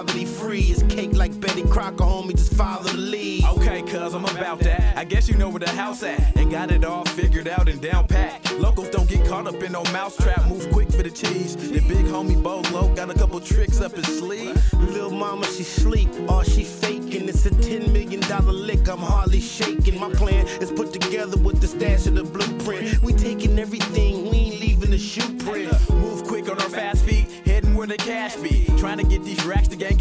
poverty free. It's cake like Betty Crocker, homie, just follow the lead. Okay, cuz I'm about that. I guess you know where the house at. And got it all figured out and down pat. Locals don't get caught up in no mousetrap. Move quick for the cheese. The big homie Bolo got a couple tricks up his sleeve. Lil' mama, she sleep, or she faking. It's a $10 million lick, I'm hardly shaking. My plan is put together with the stash of the blueprint. We taking everything, we ain't leaving a shoe print. Move quick on our fast feet, heading where the cash be. Trying to get these racks to gang.